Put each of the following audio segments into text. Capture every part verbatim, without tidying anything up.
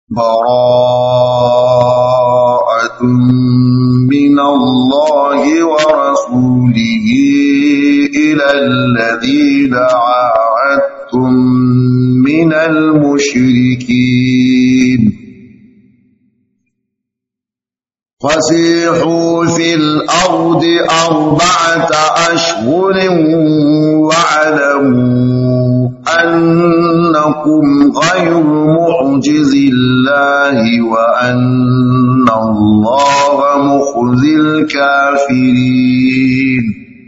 براءة من الله ورسوله إلى الذين عاهدتم من المشركين فسيحوا في الأرض أربعة أشهر واعلموا أنكم غير معجز الله وأن الله مخزي الكافرين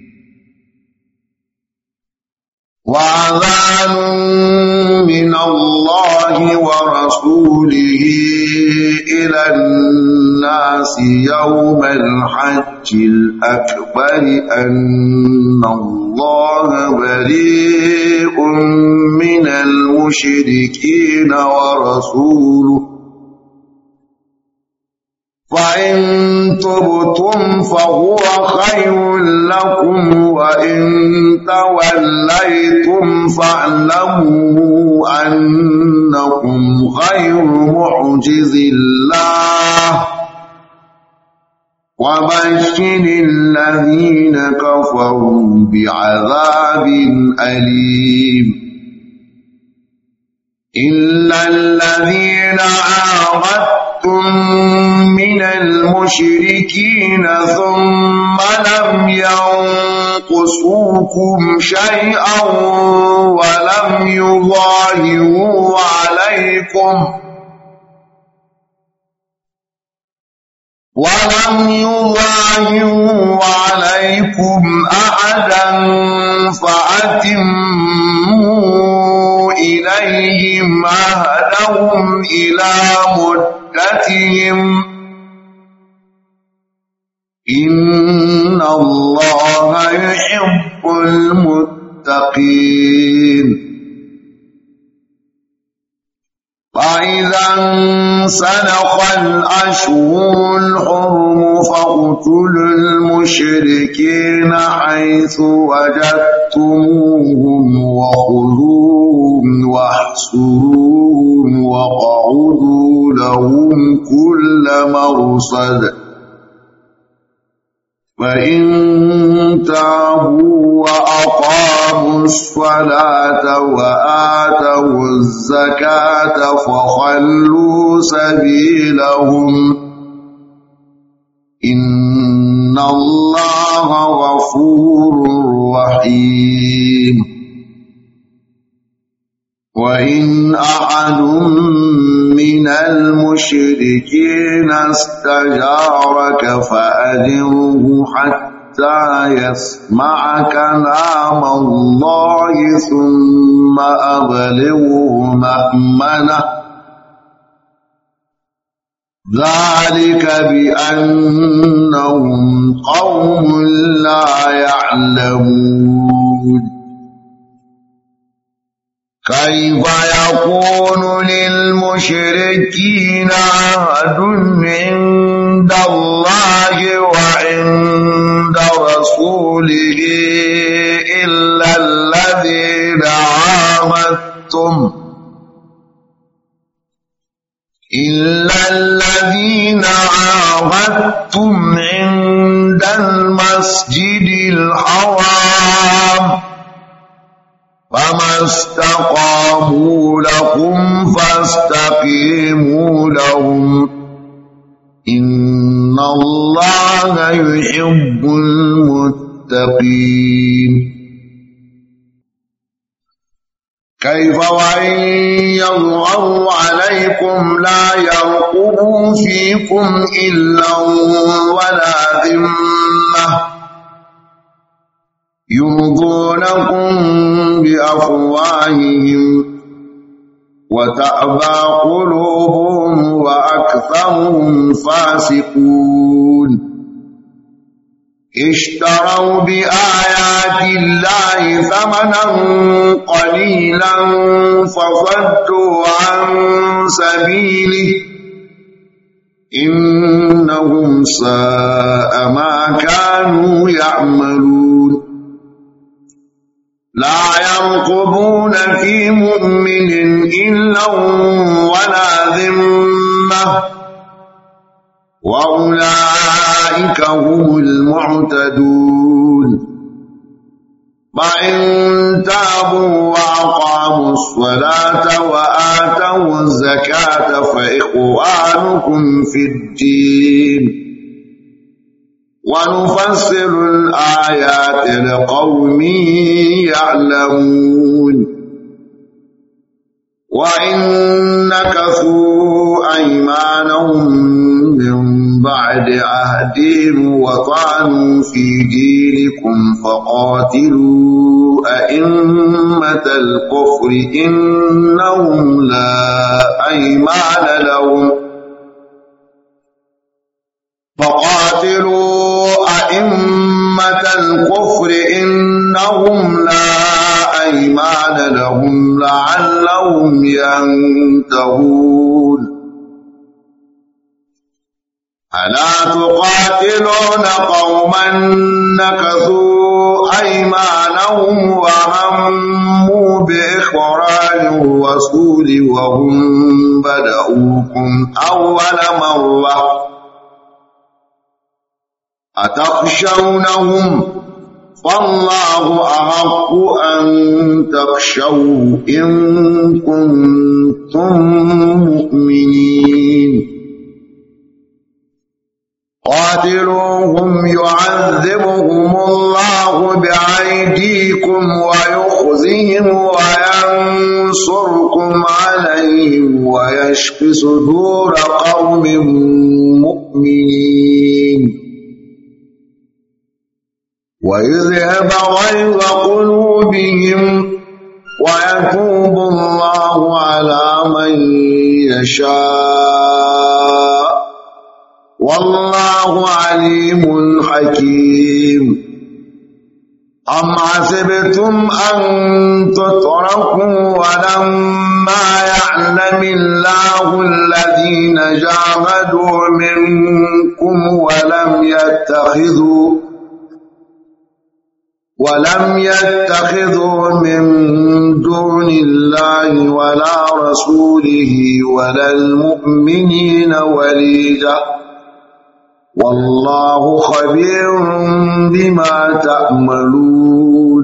وأذان من الله ورسوله إلى الناس يوم الحج الأكبر أن الله بريء من المشركين ورسوله فإن تبتم فهو خير لكم وإن توليتم فاعلموا أنكم غير معجز الله وبشر الذين كفروا بعذاب أليم إلا الذين عاهدتم من المشركين ثم لم ينقصوكم شيئا ولم يظاهروا عليكم ولم يظاهروا عليكم أحدا فأتموا إليهم عهدهم إلى مدتهم إن الله يحب المتقين فإذا انسلخ الأشهر الحرم فاقتلوا المشركين حيث وجدتموهم وخذوهم واحصروهم واقعدوا لهم كل مرصد فإن تابوا وأقاموا الصلاة وآتوا الزكاة فخلوا سبيلهم إن الله غفور رحيم وإن أحد من المشركين استجارك فأجره حتى يسمع كلام الله ثم أبلغه مأمنه ذلك بأنهم قوم لا يعلمون كيف يكون للمشركين عهد عند الله وعند رسوله إلا الذين عاهدتم إلا الذين عاهدتم عند المسجد الحرام فما استقاموا لكم فاستقيموا لهم إن الله يحب المتقين كيف وإن يظهروا عليكم لا يرقبوا فيكم إلا ولا ذمة يرضونكم بأفواههم وتأبى قلوبهم وأكثرهم فاسقون اشتروا بآيات الله ثمنا قليلا فصدوا عن سبيله إنهم ساء ما كانوا يعملون لا يرقبون في مؤمن إلا ولا ذمة وأولئك هم المعتدون فإن تابوا وأقاموا الصلاة وآتوا الزكاة فإخوانكم في الدين ونفسر الآيات لقوم يعلمون وإن نكثوا أيمانهم من بعد عهدهم وطعنوا في دينكم فقاتلوا أئمة الكفر إنهم لا أيمان لهم فقاتلوا أئمة الكفر إنهم لا أيمان لهم لعلهم ينتهون ألا تقاتلون قوما نكثوا أيمانهم وهموا بإخراج الرسول وهم بدأوكم أول مرة أتخشونهم فالله أحق أن تخشوه إن كنتم مؤمنين قاتلوهم يعذبهم الله بأيديكم ويخزهم وينصركم عليهم ويشف صدور قوم مؤمنين ويذهب غيظ قلوبهم ويتوب الله على من يشاء والله عليم حكيم أم حسبتم أن تتركوا ولما يعلم الله الذين جاهدوا منكم ولم يتخذوا ولم يتخذوا من دون الله ولا رسوله ولا المؤمنين وليجا والله خبير بما تعملون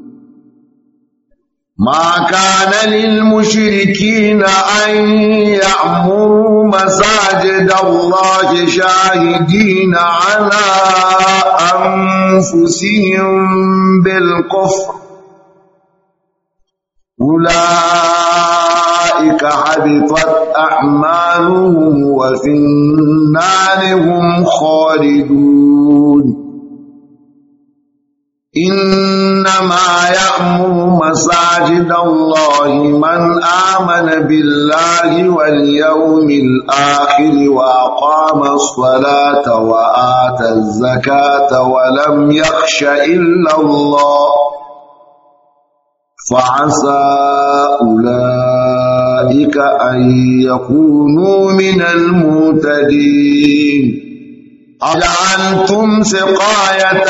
ما كان للمشركين أن يعمروا مساجد الله شاهدين على أنفسهم بالكفر أولئك حبطت أعمالهم وفي النار هم خالدون إنما يأمر مساجد الله من آمن بالله واليوم الآخر وأقام الصلاة وآتى الزكاة ولم يخش إلا الله فعسى أولئك أن يكونوا من المهتدين أجعلتم سقاية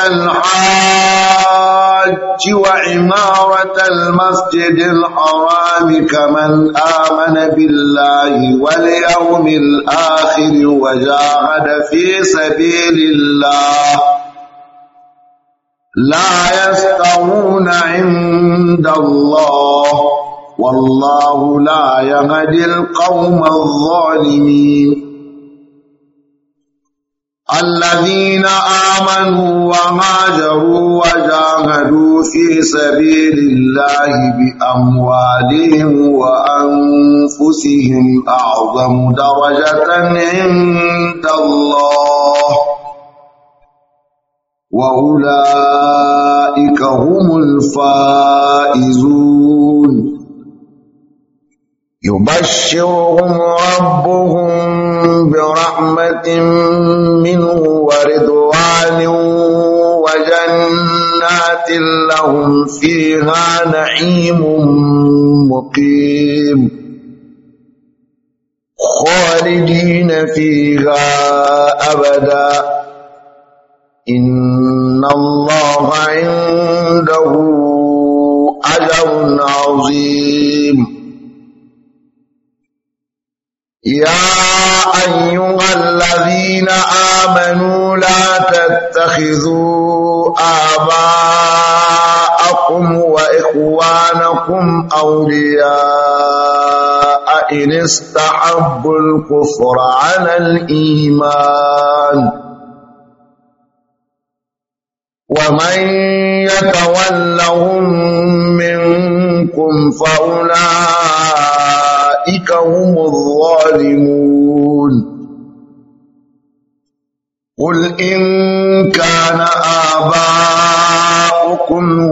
الحاج وعمارة المسجد الحرام كمن آمن بالله واليوم الآخر وجاهد في سبيل الله لا يستوون عند الله والله لا يهدي القوم الظالمين الذين آمنوا وهاجروا وجاهدوا في سبيل الله بأموالهم وأنفسهم أعظم درجة عند الله وأولئك هم الفائزون يبشرهم ربهم برحمة منه ورضوان وجنات لهم فيها نعيم مقيم خالدين فيها أبدا إن الله عنده أجر عظيم. يا أيها الذين آمنوا لا تتخذوا آباءكم وإخوانكم أولياء إن استحبوا الكفر على الإيمان، ومن يتولهم منكم فأولئك هم الظالمون. قل إن كان آباؤكم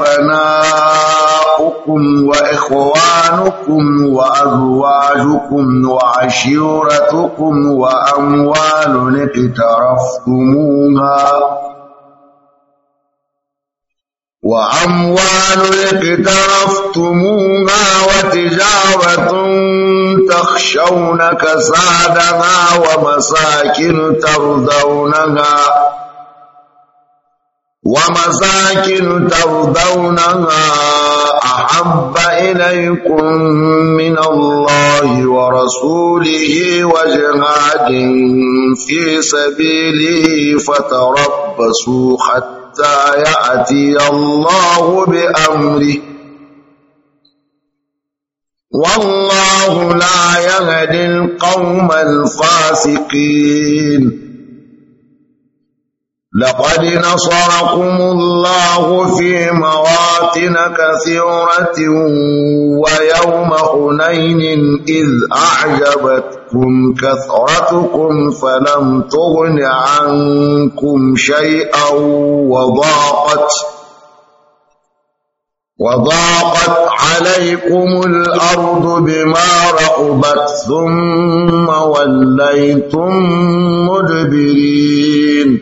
وأبناؤكم وإخوانكم وأزواجكم وعشيرتكم وأموال اقترفتموها وأموال اقترفتموها وتجارة تخشون كسادها ومساكن ترضونها ومساكن ترضونها أحب إليكم من الله ورسوله وجهاد في سبيله فتربصوا حتى يأتي الله بأمره، والله لا يهدي القوم الفاسقين. لقد نصركم الله في مواطن كثيرة ويوم حنين إذ أعجبتكم كثرتكم فلم تغن عنكم شيئا وضاقت وضاقت عليكم الأرض بما رحبت ثم وليتم مدبرين.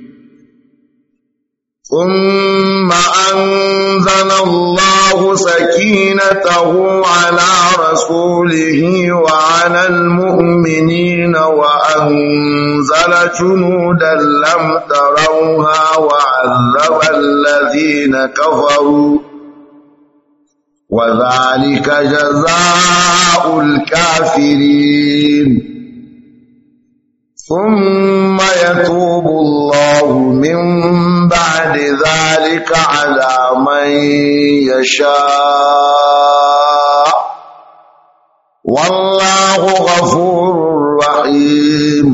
ثم أنزل الله سكينته على رسوله وعلى المؤمنين وأنزل جنودا لم تروها وعذب الذين كفروا، وذلك جزاء الكافرين. ثم يتوب الله من بعد ذلك على من يشاء، والله غفور رحيم.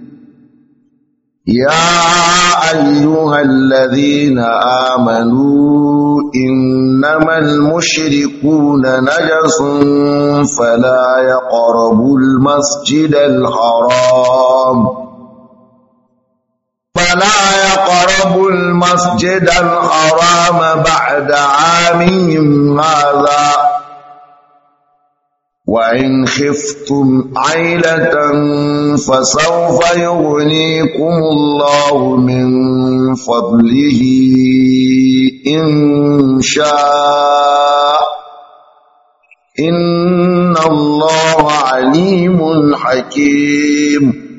يا أيها الذين آمنوا إنما المشركون نجس فلا يقربوا المسجد الحرام فلا يقربوا المسجد الحرام بعد عامهم هذا، وإن خفتم عيلة فسوف يغنيكم الله من فضله إن شاء، إن الله عليم حكيم.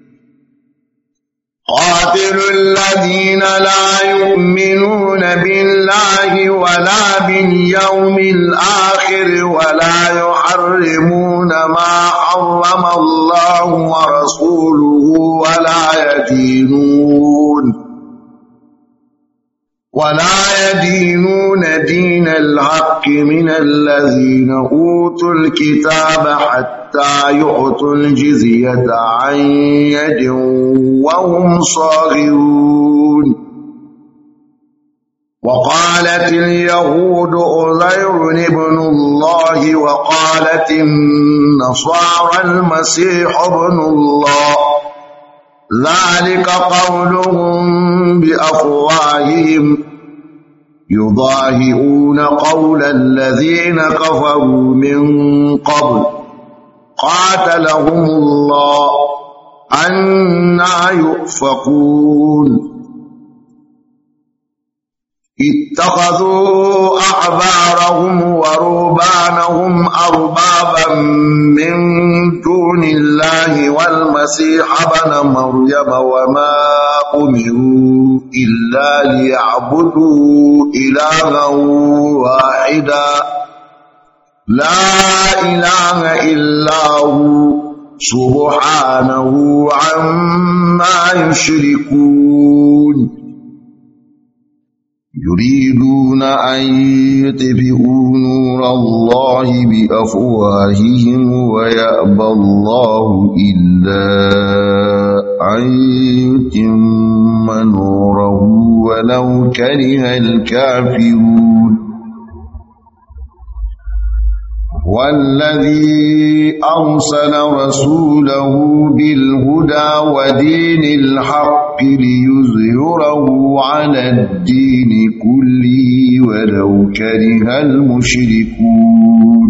قاتلوا الذين لا يؤمنون بالله ولا باليوم الآخر ولا يحرمون ما حرم الله ورسوله ولا يدينون ولا يدينون دين الحق من الذين أوتوا الكتاب حتى يعطوا الجزية عن يد وهم صاغرون. وقالت اليهود عزير ابن الله وقالت النصارى المسيح ابن الله، ذلك قولهم بأفواههم يضاهئون قول الذين كفروا من قبل قاتلهم الله أنى يؤفكون. اتخذوا أحبارهم ورهبانهم أربابا من دون الله والمسيح ابن مريم وما أمروا إلا ليعبدوا إلها واحدا لا إله إلا هو سبحانه عما يشركون يريدون أن يطفئوا نور الله بأفواههم ويأبى الله إلا أن يتم نوره ولو كره الكافرون والذي أرسل رسوله بالهدى ودين الحق ليظهره على الدين كله ولو كره المشركون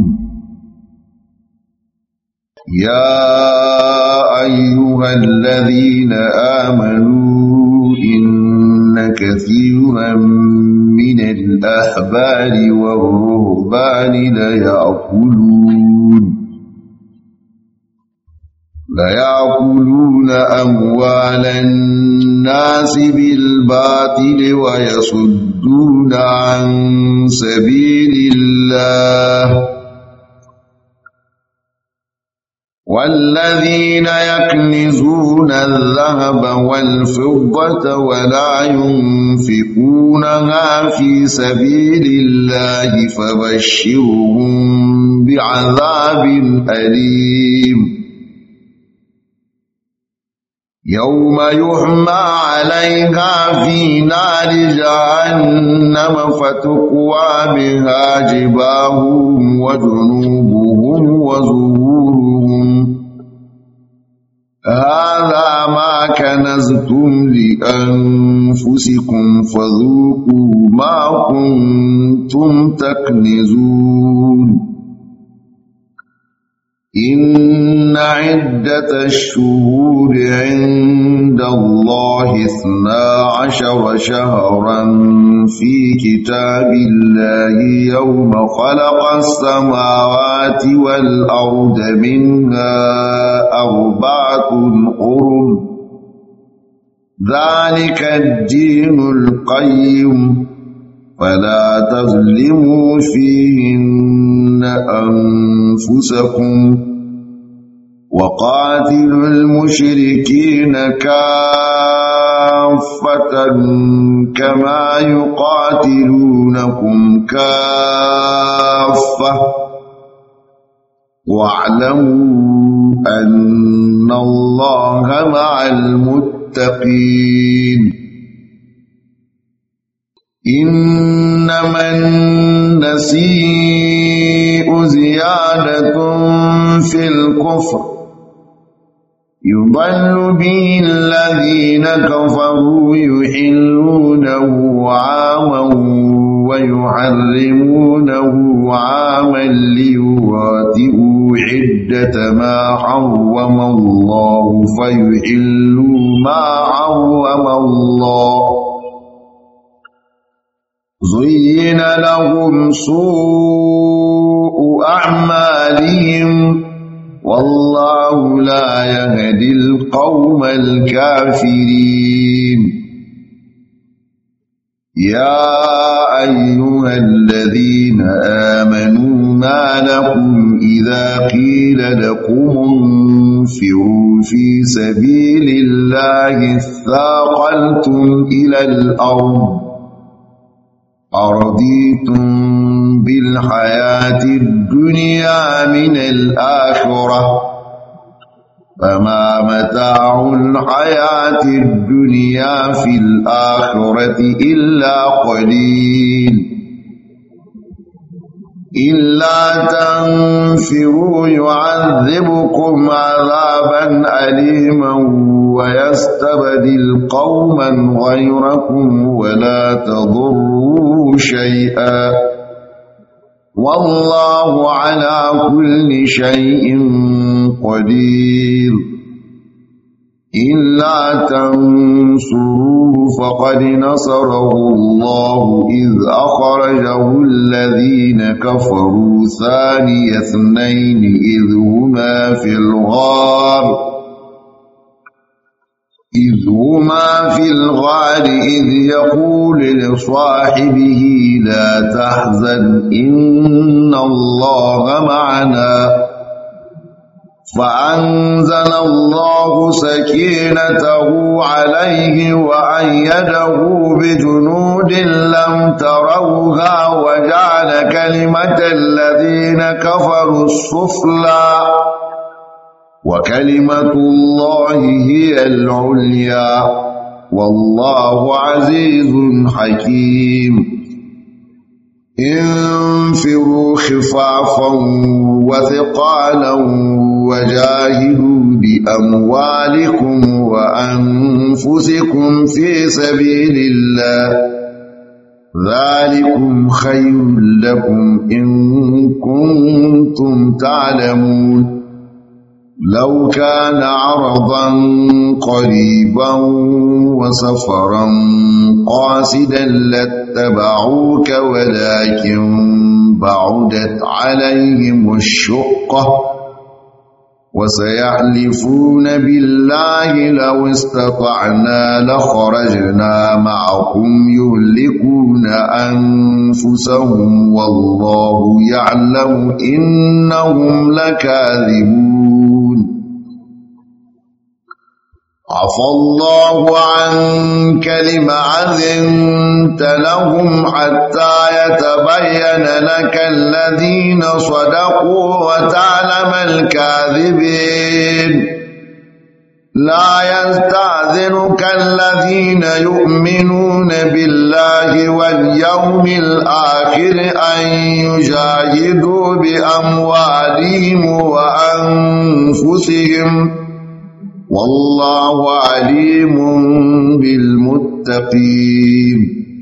يا أيها الذين آمنوا إن كثيرا من الأحبار والرهبان ليأكلون ليأكلون أموال الناس بالباطل ويصدون عن سبيل الله والذين يكنزون الذهب والفضة ولا ينفقونها في سبيل الله فبشرهم بعذاب أليم يوم يحمى عليها في نار جهنم فتقوى بها جباههم وجنوبهم وظهورهم هذا ما كنزتم لأنفسكم فذوقوا ما كنتم تكنزون إن عدة الشهور عند الله اثنا عشر شهرا في كتاب الله يوم خلق السماوات والأرض منها أربعة حرم ذلك الدين القيم فلا تظلموا فيهن أنفسكم وقاتلوا المشركين كافة كما يقاتلونكم كافة واعلموا أن الله مع المتقين إنما النسيء زيادة في الكفر يضل به الذين كفروا يحلونه عاما ويحرمونه عاما ليواتئوا عدة ما حرم الله فيحلوا ما حرم الله زين لهم سوء أعمالهم والله لا يهدي القوم الكافرين يا أيها الذين آمنوا ما لكم إذا قيل لكم انفروا في سبيل الله اثاقلتم إلى الأرض أرضيتم بالحياة الدنيا من الآخرة فما متاع الحياة الدنيا في الآخرة إلا قليل إلا تنفروا يعذبكم عذابا أليما ويستبدل قوما غيركم ولا تضروه شيئا والله على كل شيء قدير إلا تنصروه فقد نصره الله إذ أخرجه الذين كفروا ثاني اثنين إذ هما في الغار إذ هما في الغار إذ يقول لصاحبه لا تحزن إن الله معنا فأنزل الله سكينته عليه وأيده بجنود لم تروها وجعل كلمة الذين كفروا السفلى وكلمة الله هي العليا والله عزيز حكيم انفروا خفافا وثقالا وجاهدوا بأموالكم وأنفسكم في سبيل الله ذلكم خير لكم إن كنتم تعلمون لو كان عرضا قريبا وسفرا قاصدا لاتبعوك ولكن بعدت عليهم الشقة وسيحلفون بالله لو استطعنا لخرجنا معكم يهلكون أنفسهم والله يعلم إنهم لكاذبون عفى الله عنك لم أذنت لهم حتى يتبين لك الذين صدقوا وتعلم الكاذبين لا يستأذنك الذين يؤمنون بالله واليوم الآخر أن يجاهدوا بأموالهم وأنفسهم والله عليم بالمتقين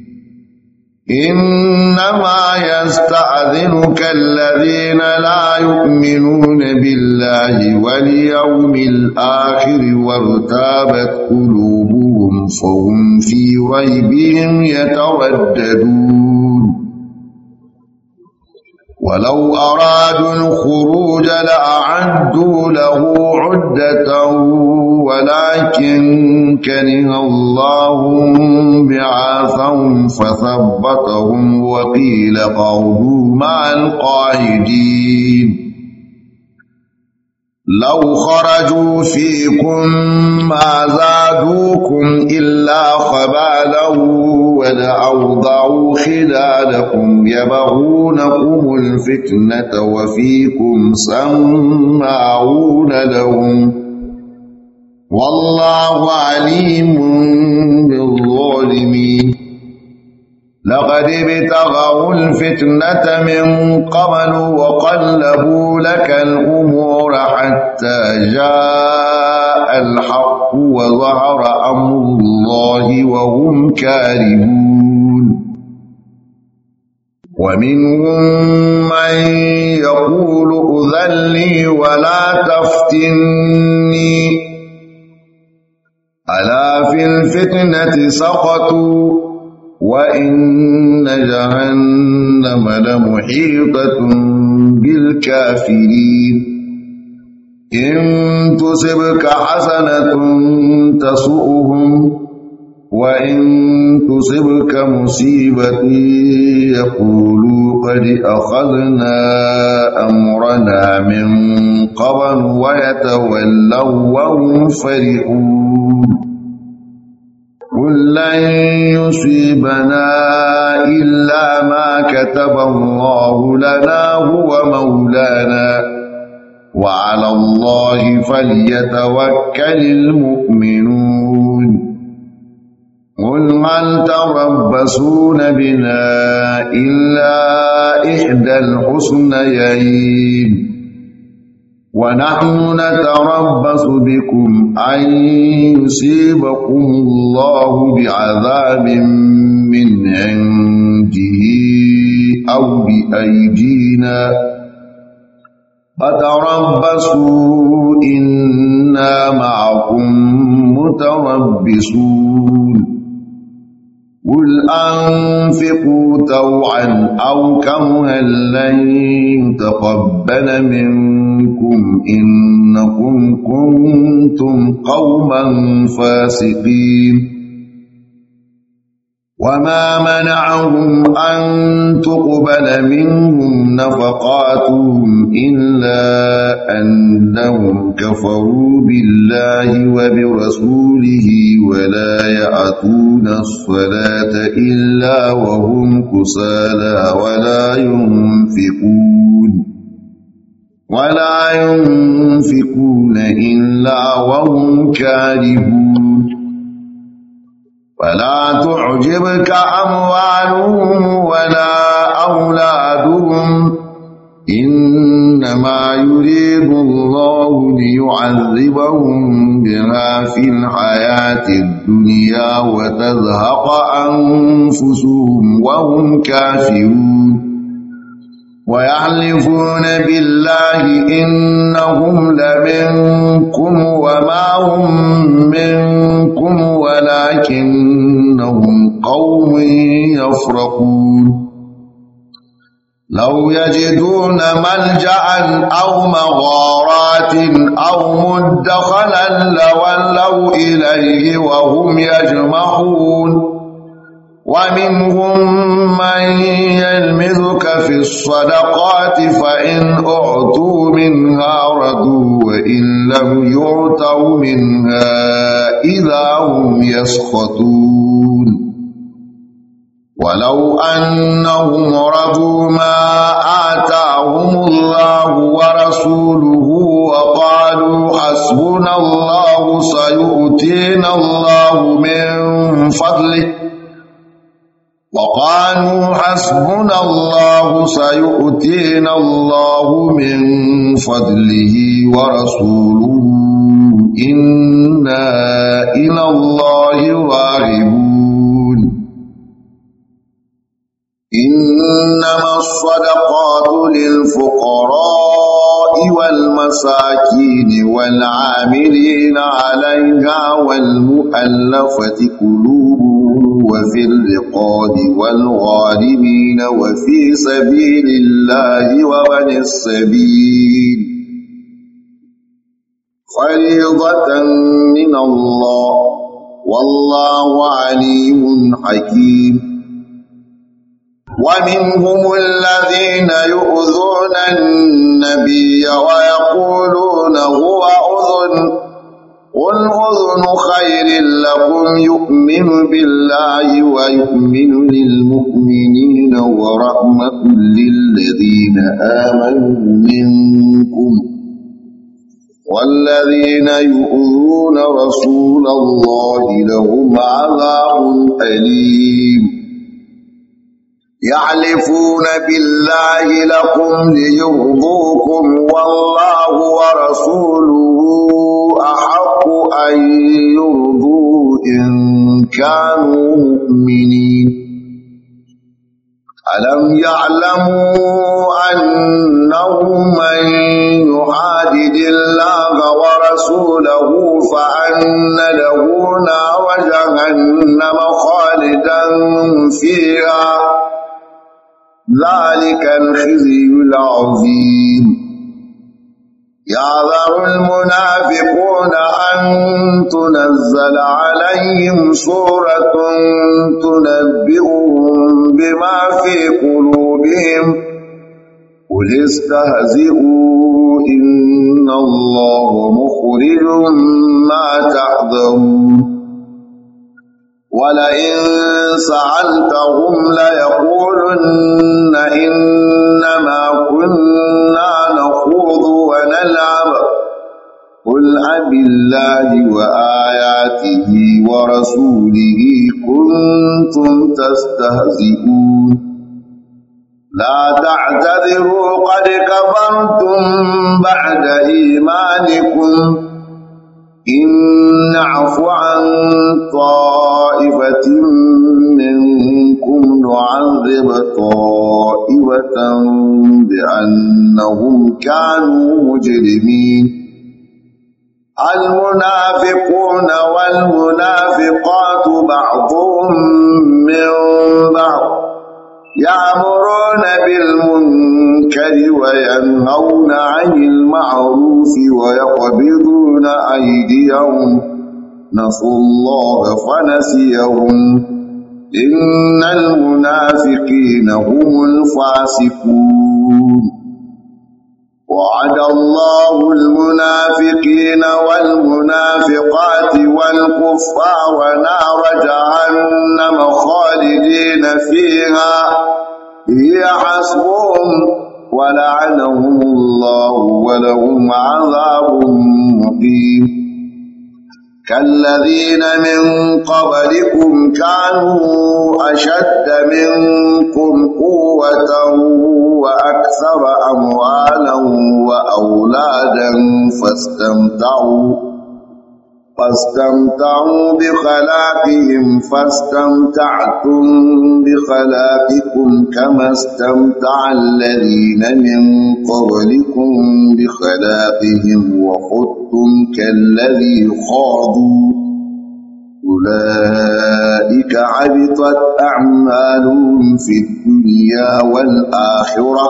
إنما يستأذنك الذين لا يؤمنون بالله واليوم الآخر وارتابت قلوبهم فهم في ريبهم يترددون ولو أرادوا الخروج لأعدوا له عدة ولكن كره الله بعاثهم فثبتهم وقيل قعدوا مع القاعدين لو خرجوا فيكم ما زادوكم إلا خبالا ولأوضعوا خلالكم يبغونكم الفتنة وفيكم سماعون لهم والله عليم بالظالمين لقد ابتغوا الفتنة من قبل وقلبوا لك الأمور حتى جاء الحق وظهر أمر الله وهم كارهون ومنهم من يقول أذن لي ولا تفتني ألا في الفتنة سقطوا وإن جهنم لمحيطة بالكافرين إن تصبك حسنة تسؤهم وإن تصبك مصيبة يقولوا قد أخذنا أمرنا من قبل ويتولوا وهم فرحون قل لن يصيبنا إلا ما كتب الله لنا هو مولانا وعلى الله فليتوكل المؤمنون قل هل تربصون بنا إلا إحدى الحسنيين ونحن نتربص بكم أن يصيبكم الله بعذاب من عنده أو بأيدينا فتربصوا إنا معكم متربصون قل أنفقوا طوعا أو كرها لن يتقبل منكم إنكم كنتم قوما فاسقين وما منعهم أن تقبل منهم نفقاتهم إلا أنهم كفروا بالله وبرسوله ولا يأتون الصلاة إلا وهم كسالى ولا ينفقون ولا ينفقون إلا وهم كارهون ولا تعجبك أموالهم ولا أولادهم إنما يريد الله ليعذبهم بها في الحياة الدنيا وتزهق أنفسهم وهم كافرون ويحلفون بالله إنهم لمنكم وما هم منكم ولكنهم قوم يفرقون لو يجدون ملجأ أو مغارات أو مدخلا لولوا إليه وهم يجمعون ومنهم من يلمزك في الصدقات فإن أعطوا منها رضوا وإن لم يعطوا منها إذا هم يسخطون ولو أنهم رضوا ما آتاهم الله ورسوله وقالوا حسبنا الله سيؤتينا الله من فضله وقالوا حسبنا الله سيؤتينا الله من فضله ورسوله إنا إلى الله راغبون إنما الصدقات للفقراء والمساكين والعاملين عليها والمؤلفة قلوبهم وفي الرقاب والغارمين وفي سبيل الله وابن السبيل فريضة من الله والله عليم حكيم ومنهم الذين يؤذون النبي ويقولون هو أذن قل أذن خير لكم يؤمن بالله ويؤمن للمؤمنين ورحمة للذين آمنوا منكم والذين يؤذون رسول الله لهم عذاب أليم يحلفون بالله لكم ليرضوكم والله ورسوله أحق أن يرضوه إن كانوا مؤمنين ألم يعلموا أنه من يحادد الله ورسوله فأن له نار جهنم خالدا فيها ذلك الخزي العظيم يعذر المنافقون أن تنزل عليهم سورة تنبئهم بما في قلوبهم قل استهزئوا إن الله مخرج ما تحذرون ولئن سألتهم ليقولن إنما كنا نخوض ونلعب قل أبالله وآياته ورسوله كنتم تستهزئون لا تعتذروا قد كفرتم بعد إيمانكم إن نعف عن طائفة منكم نعذب طائفة بأنهم كانوا مجرمين المنافقون والمنافقات بعضهم من بعض يأمرون بالمنكر وينهون عن المعروف ويقبضون أيديهم نسوا الله فنسيهم إن المنافقين هم الفاسقون وعد الله المنافقين والمنافقات والكفار نار جهنم خالدين فيها هي حسبهم ولعنهم الله ولهم عذاب مقيم كالذين من قبلكم كانوا أشد منكم قوة وأكثر أموالا وأولادا فاستمتعوا فاستمتعوا بخلاقهم فاستمتعتم بخلاقكم كما استمتع الذين من قبلكم بخلاقهم وخضتم كالذي خاضوا أولئك حبطت أعمالهم في الدنيا والآخرة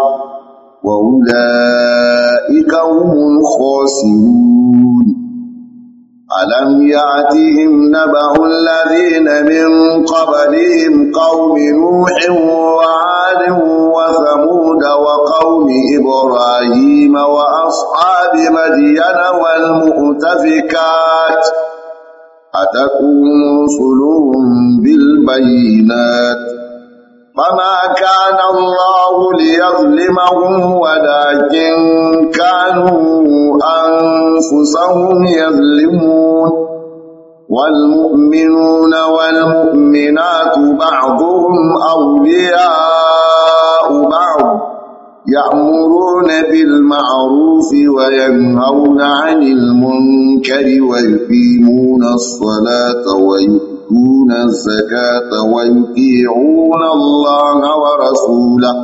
وأولئك هم الخاسرون ألم يأتهم نبأ الذين من قبلهم قوم نوح وعاد وثمود وقوم إبراهيم وأصحاب مدين والمؤتفكات أتتهم رسلهم بالبينات فما كان الله ليظلمهم ولكن كانوا أنفسهم يظلمون والمؤمنون والمؤمنات بعضهم أولياء بعض يأمرون بالمعروف وينهون عن المنكر ويقيمون الصلاة ويؤتون الزكاة ويطيعون الله ورسوله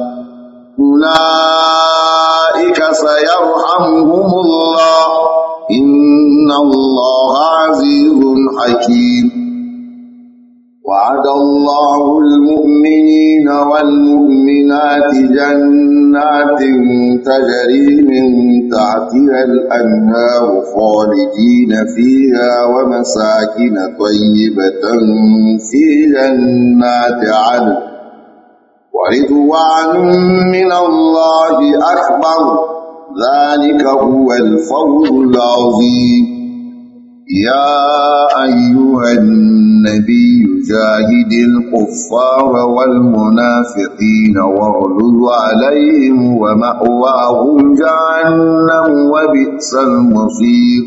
أولئك سيرحمهم الله إن الله عزيز حكيم وعد الله المؤمنين والمؤمنات جنات تجري من تحتها الأنهار خالدين فيها ومساكن طيبة في جنات عدن ورضوان من الله أكبر ذلك هو الفوز العظيم يا أيها النبي جاهد الكفار والمنافقين واغلظ عليهم ومأواهم جهنم وبئس المصير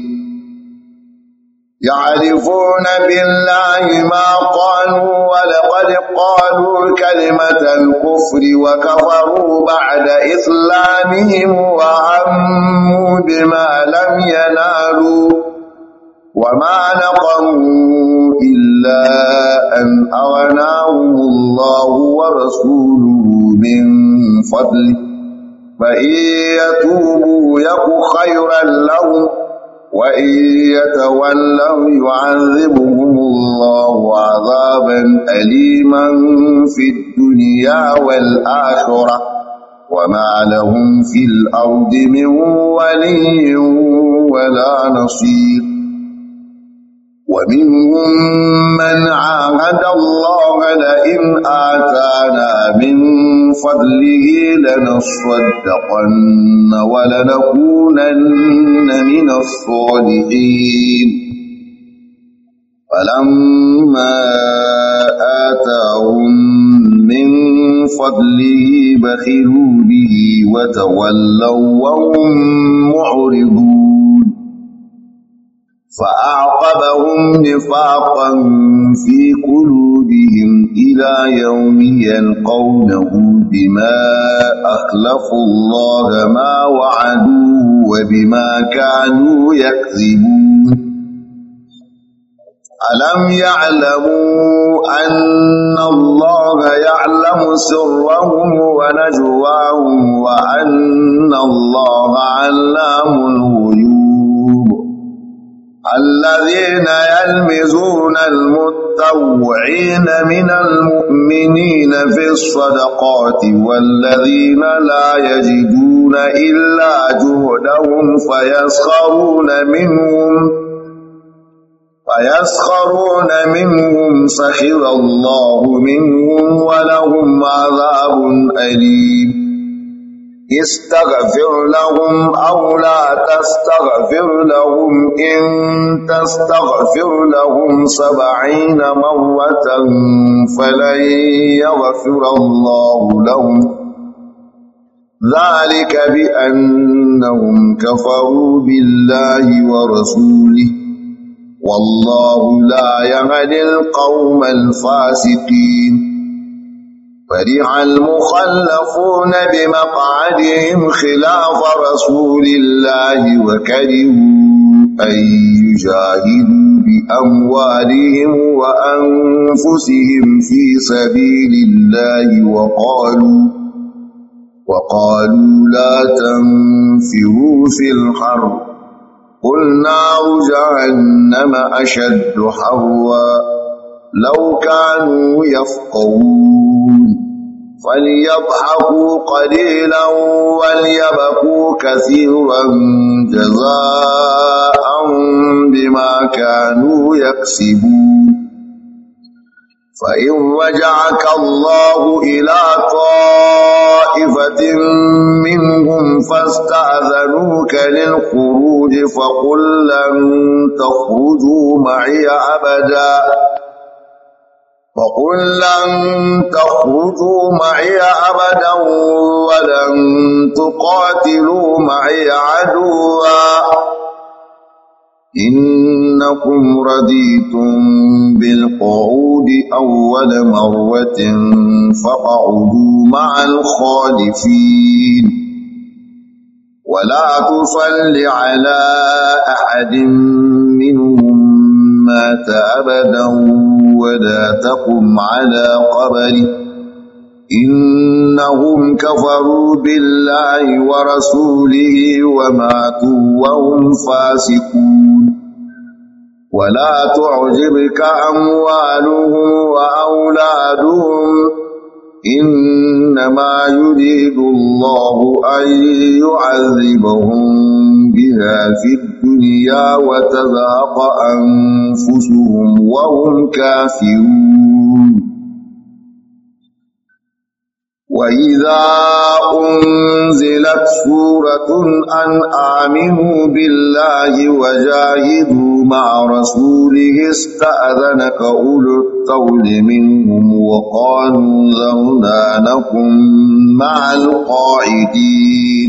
يعرفون بالله ما قالوا ولقد قالوا كلمة الكفر وكفروا بعد إسلامهم وهموا بما لم ينالوا وما نقموا إلا أن أغناهم الله ورسوله من فضله فإن يتوبوا يك خيرا لهم وإن يتولوا يعذبهم الله عذابا أليما في الدنيا والآخرة وما لهم في الأرض من ولي ولا نصير ومنهم من عاهد الله لئن آتانا من فضله لنصدقن ولنكونن من الصالحين فلما آتاهم من فضله بخلوا به وتولوا وهم معرضون فأعقبهم نفاقا في قلوبهم إلى يوم يلقونه بما أخلفوا الله ما وعدوه وبما كانوا يكذبون ألم يعلموا أن الله يعلم سرهم ونجواهم وأن الله علام الغيوب الذين يلمزون المتطوعين من المؤمنين في الصدقات والذين لا يجدون إلا جهدهم فيسخرون منهم فيسخرون منهم سخر الله منهم ولهم عذاب أليم استغفر لهم أو لا تستغفر لهم إن تستغفر لهم سبعين مرة فلن يغفر الله لهم ذلك بأنهم كفروا بالله ورسوله والله لا يهدي القوم الفاسقين فرح المخلفون بمقعدهم خلاف رسول الله وكرهوا أن يجاهدوا بأموالهم وأنفسهم في سبيل الله وقالوا وقالوا لا تنفروا في الحر قل نار جهنم أشد حرا لو كانوا يفقهون فليضحكوا قليلا وليبكوا كثيرا جزاء بما كانوا يكسبون فإن رجعك الله إلى طائفة منهم فاستأذنوك للخروج فقل لن تخرجوا معي أبدا فقل لن تخرجوا معي أبدا ولن تقاتلوا معي عدوا إنكم رضيتم بالقعود أول مرة فاقعدوا مع الخالفين ولا تصل على أحد منهم مات أبدا ولا تقم على قبره إنهم كفروا بالله ورسوله وماتوا وهم فاسقون ولا تعجبك أموالهم وأولادهم إنما يريد الله أن يعذبهم بها في الدنيا وتذهب أنفسهم وهم كافرون وإذا أنزلت سورة أن آمنوا بالله وجاهدوا مع رسوله استأذنك أولو الطول منهم وقالوا ذرنا نكن مع القاعدين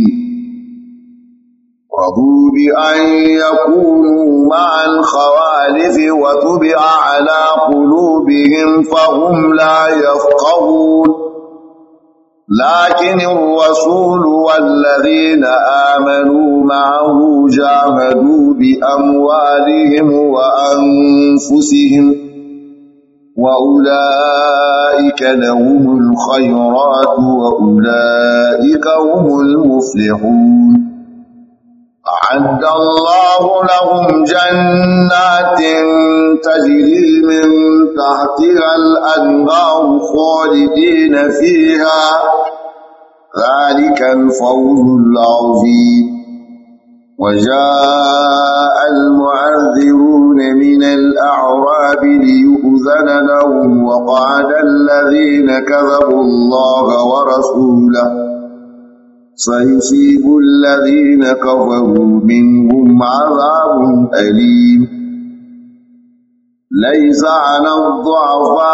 رضوا بأن يكونوا مع الخوالف وطبع على قلوبهم فهم لا يفقهون لكن الرسول والذين آمنوا معه جاهدوا بأموالهم وأنفسهم وأولئك لهم الخيرات وأولئك هم المفلحون أعد الله لهم جنات تجري من تحتها الأنهار خالدين فيها ذلك الفوز العظيم وجاء المعذرون من الأعراب ليؤذن لهم وقعد الذين كذبوا الله ورسوله سيصيب الذين كفروا منهم عذاب أليم ليس على الضعفاء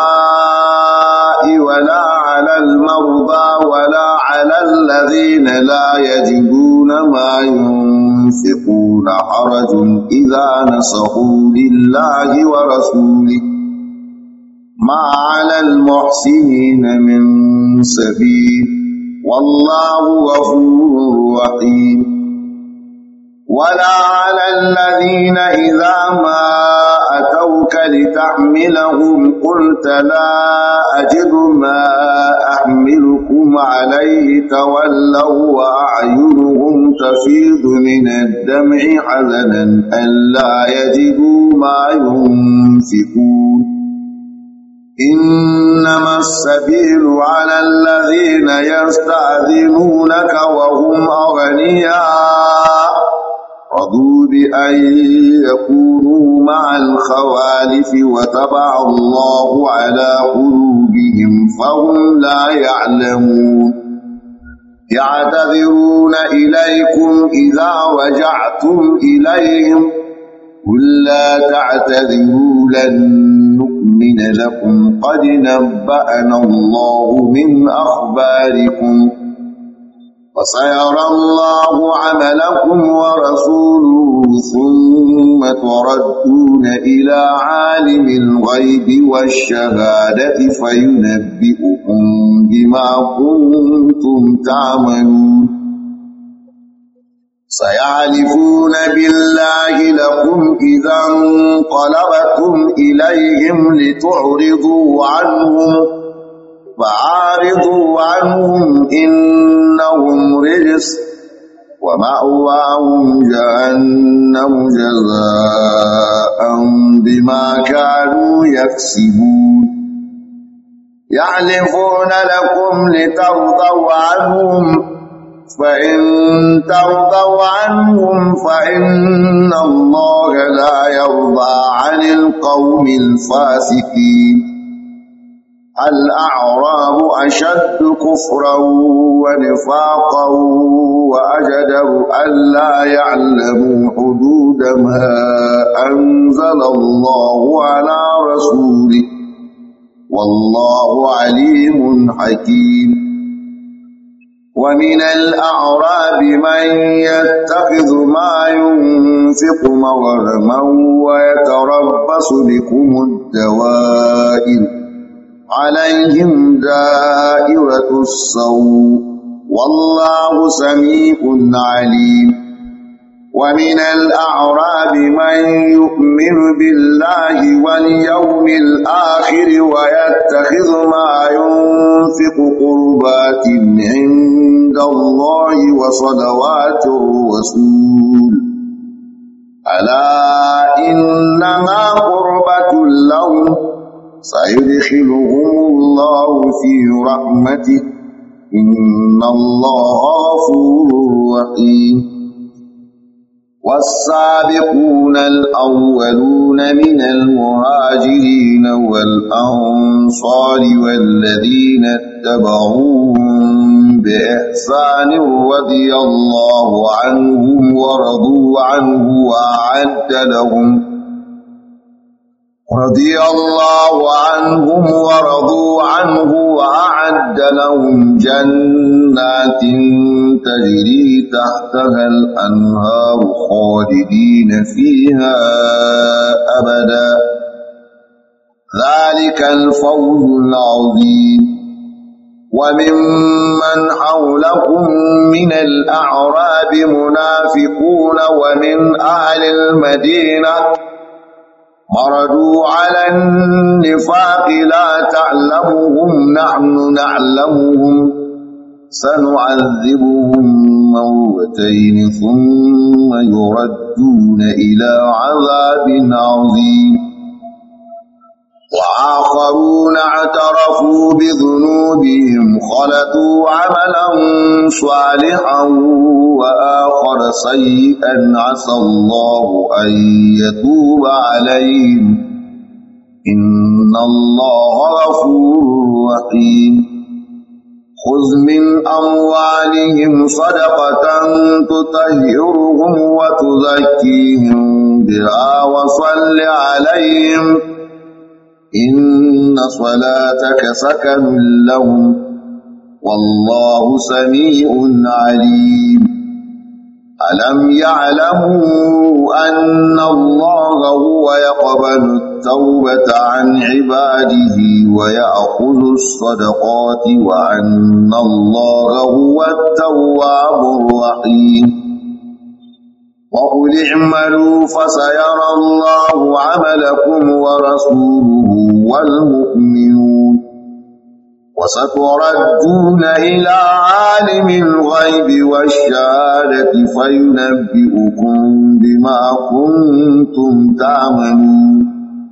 ولا على المرضى ولا على الذين لا يجدون ما ينفقون حرج إذا نصحوا لله ورسوله ما على المحسنين من سبيل والله غفور رحيم ولا على الذين إذا ما آتوك لتحملهم قلت لا أجد ما أحملكم عليه تولوا وأعينهم تفيض من الدمع حزنا ألا يجدوا ما ينفقون إنما السبيل على الذين يستأذنونك وهم أغنياء رضوا بأن يكونوا مع الخوالف وطبع الله على قلوبهم فهم لا يعلمون يعتذرون إليكم إذا رجعتم إليهم قل لا تعتذروا لن نؤمن لكم قد نبأنا الله من أخباركم وسيرى الله عملكم ورسوله ثم تردون إلى عالم الغيب والشهادة فينبئكم بما كنتم تعملون سيحلفون بالله لكم إذا انقلبتم إليهم لتعرضوا عنهم فأعرضوا عنهم إنهم رجس ومأواهم جهنم جزاء بما كانوا يكسبون يحلفون لكم لترضوا عنهم فإن ترضوا عنهم فإن الله لا يرضى عن القوم الفاسقين الأعراب أشد كفرا ونفاقا وأجدر ألا يعلموا حدود ما أنزل الله على رسوله والله عليم حكيم ومن الأعراب من يتخذ ما ينفق مغرما ويتربص بكم الدوائر عليهم دائرة السوء والله سميع عليم ومن الأعراب من يؤمن بالله واليوم الآخر ويتخذ ما ينفق قربات عند الله وصلوات الرسول ألا إنها قربة لهم سيدخلهم الله في رحمته إن الله غفور رحيم والسابقون الأولون من المهاجرين والأنصار والذين اتبعوهم بإحسان رضي الله عنهم ورضوا عنه وأعد لهم رضي الله عنهم ورضوا عنه وأعد لهم جنات تجري تحتها الأنهار خالدين فيها أبدا ذلك الفوز العظيم وممن حولكم من الأعراب منافقون ومن أهل المدينة مردوا على النفاق لا تعلمهم نحن نعلمهم سنعذبهم مرتين ثم يردون إلى عذاب عظيم وآخرون اعترفوا بذنوبهم خلطوا عملا صالحا وآخر سيئا عسى الله أن يتوب عليهم إن الله غفور رحيم خذ من أموالهم صدقة تطهرهم وتزكيهم بها وصل عليهم إن صلاتك سكن لهم والله سميع عليم ألم يعلموا أن الله هو يقبل التوبة عن عباده ويأخذ الصدقات وأن الله هو التواب الرحيم وقل اعملوا فسيرى الله عملكم ورسوله والمؤمنون وستردون إلى عالم الغيب والشهادة فينبئكم بما كنتم تعملون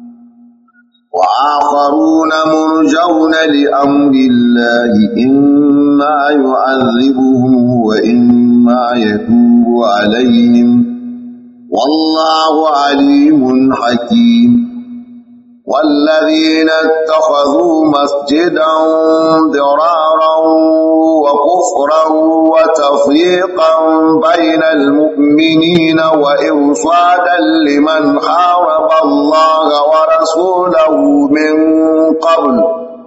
وآخرون مرجون لأمر الله إما يعذبهم وإما يتوب عليهم والله عليم حكيم والذين اتخذوا مسجدا ضرارا وكفرا وتفريقا بين المؤمنين وإرصادا لمن حارب الله ورسوله من قبل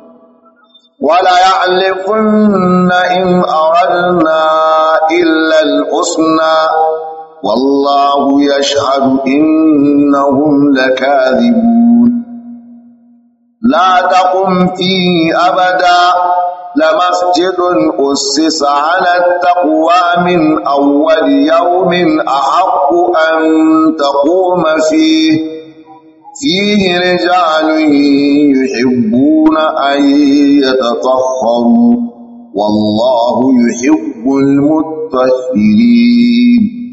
وليحلفن إن أردنا إلا الحسنى والله يشهد إنهم لكاذبون لا تقم فيه أبدا لمسجد أسس على التقوى من أول يوم أحق أن تقوم فيه فيه رجال يحبون أن يتطهروا والله يحب المطهرين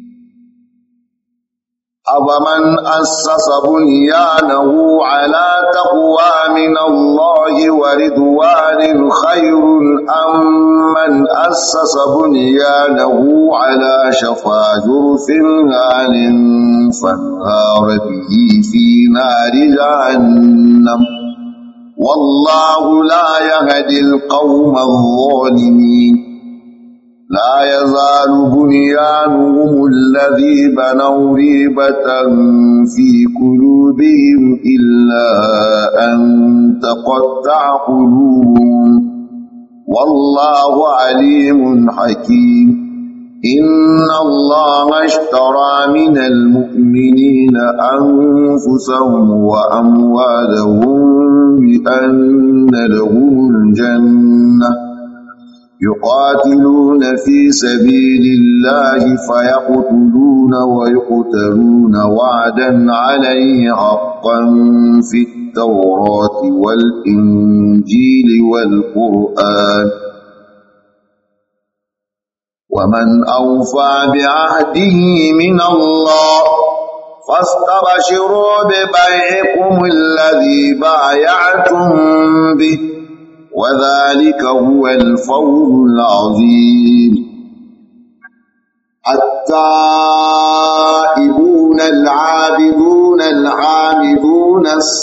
أفمن أسس بنيانه على تقوى من الله ورضوان خير أم من أسس بنيانه على شفا جرف هار فانهار به في نار جهنم والله لا يهدي القوم الظالمين لا يزال بنيانهم الذي بنوا ريبة في قلوبهم إلا أن تقطع قلوبهم والله عليم حكيم إن الله اشترى من المؤمنين أنفسهم وأموالهم بأن لهم الجنة يقاتلون في سبيل الله فيقتلون ويقتلون وعدا عليه حقا في التوراة والإنجيل والقرآن ومن أوفى بعهده من الله فاستبشروا ببيعكم الذي بايعتم به وذلك هو الفوز العظيم التائبون العابدون الحامدون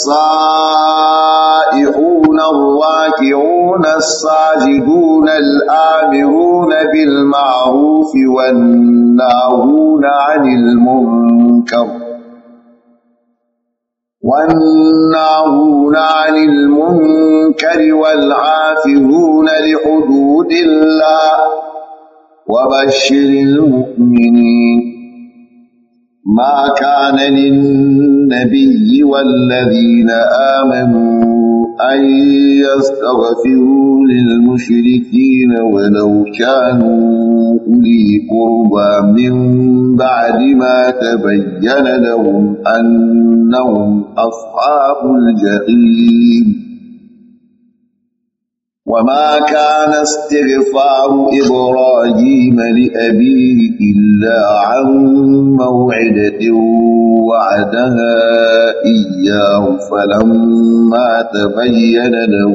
السائحون الراكعون الساجدون الآمرون بالمعروف والناهون عن المنكر والناهون عن المنكر والعافون لحدود الله وبشر المؤمنين ما كان للنبي والذين آمنوا أن يستغفروا للمشركين ولو كانوا أولي قربى من بعد ما تبين لهم أنهم أصحاب الجحيم وما كان استغفار إبراهيم لأبيه إلا عن موعدة وعدها إياه فلما تبين له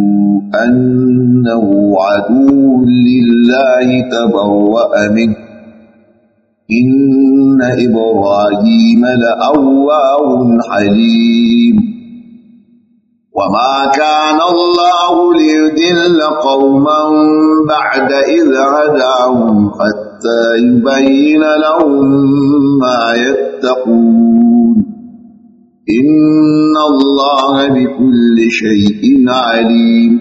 أنه عدو لله تبرأ منه إن إبراهيم لأواه حليم وما كان الله ليضل قوما بعد إذ هداهم حتى يبين لهم ما يتقون إن الله بكل شيء عليم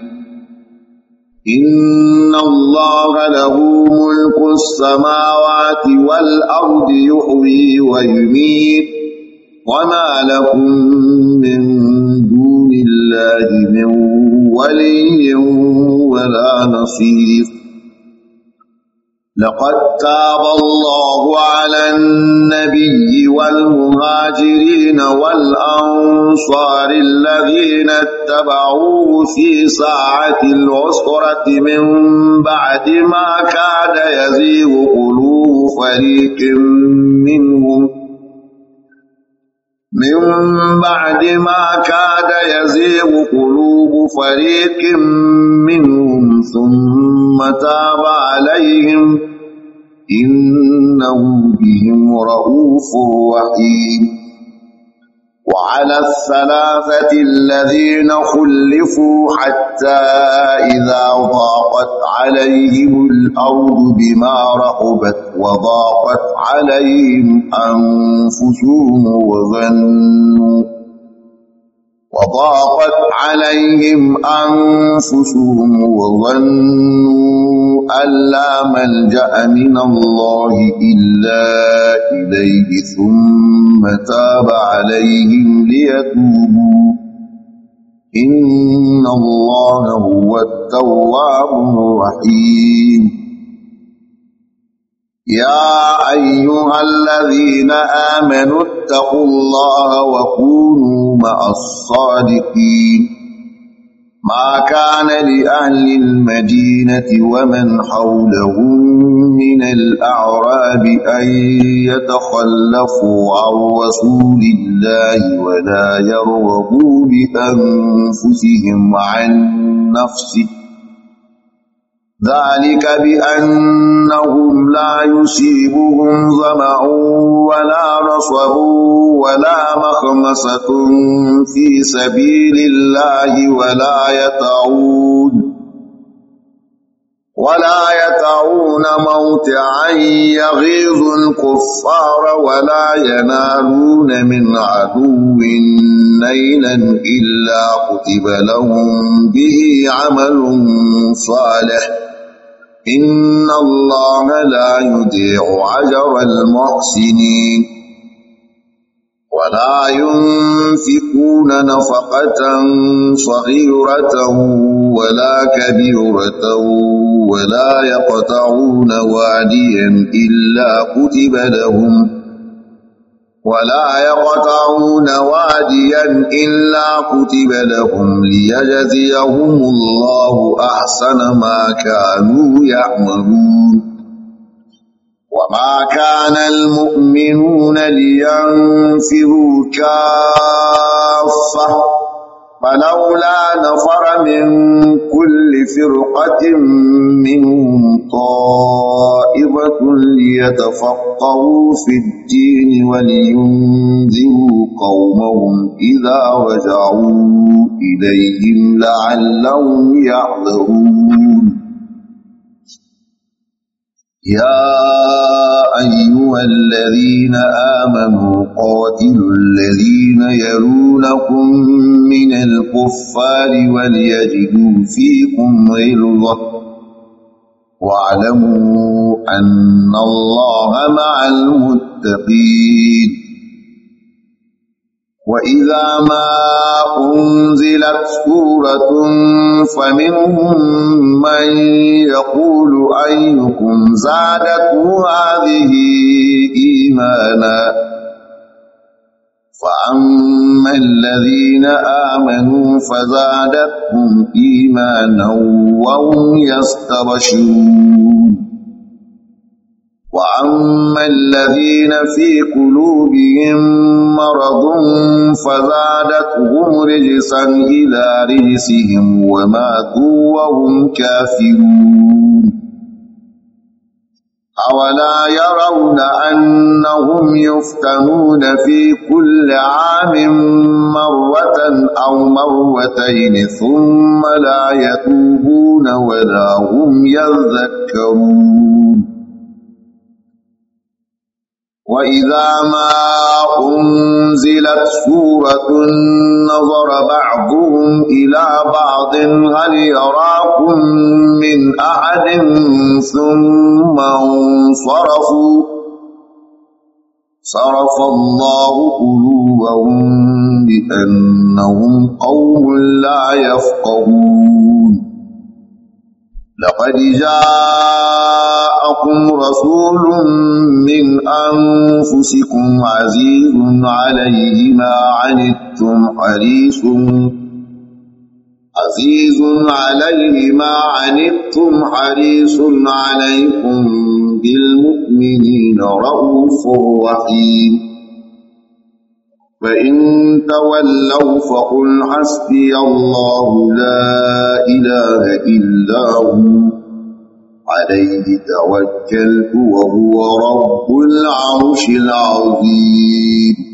إن الله له ملك السماوات والأرض يحيي ويميت وما لكم من دون الله من ولي ولا نصير لقد تاب الله على النبي والمهاجرين والأنصار الذين اتبعوه في ساعة العسرة من بعد ما كاد يزيغ قلوب فريق منهم من بعد ما كاد يزيغ قلوب فريق منهم ثم تاب عليهم إنه بهم رؤوف رحيم وعلى الثلاثة الذين خلفوا حتى إذا ضاقت عليهم الأرض بما رحبت وضاقت عليهم أنفسهم وظنوا وضاقت عليهم أنفسهم وظنوا أن لا ملجأ من الله إلا إليه ثم تاب عليهم ليتوبوا إن الله هو التواب الرحيم يا أيها الذين آمنوا اتقوا الله وكونوا مع الصادقين ما كان لأهل المدينة ومن حولهم من الأعراب أن يتخلفوا عن رسول الله ولا يرغبوا بأنفسهم عن نفسه ذلك بأنهم لا يصيبهم ظمأ ولا نصب ولا مخمصة في سبيل الله ولا يطعون ولا يطعون موطعا يغيظ الكفار ولا ينالون من عدو نيلا إلا كتب لهم به عمل صالح إن الله لا يضيع أجر المحسنين ولا ينفقون نفقة صغيرة ولا كبيرة ولا يقطعون واديا إلا كتب لهم ولا يقطعون واديا إلا كتب لهم ليجزيهم الله أحسن ما كانوا يعملون وما كان المؤمنون لينفروا كافة فلولا نفر من كل فرقة منهم طائفة ليتفقهوا في الدين ولينذروا قومهم إذا رجعوا إليهم لعلهم يحذرون يا أيها الذين آمنوا قاتلوا الذين يلونكم من الكفار وليجدوا فيكم غلظة واعلموا أن الله مع المتقين وإذا ما أنزلت سورة فمنهم من يقول أيكم زادته هذه إيمانا فأما الذين آمنوا فزادتهم إيمانا وهم يستبشرون وأما الذين في قلوبهم مرض فزادتهم رجسا إلى رجسهم وماتوا وهم كافرون أولا يرون أنهم يفتنون في كل عام مرة أو مرتين ثم لا يتوبون ولا هم يذكرون وإذا ما أنزلت سورة نظر بعضهم إلى بعض هل يراكم من أحد ثم انصرفوا صرف الله قلوبهم بأنهم قوم لا يفقهون لقد جاءكم رسول من أنفسكم عزيز عليه ما عنتم حريص عزيز عليه ما عنتم حريص عليكم بالمؤمنين رؤوف رحيم فإن تولوا فقل حسبي الله لا إله إلا هو عليه توكلت وهو رب العرش العظيم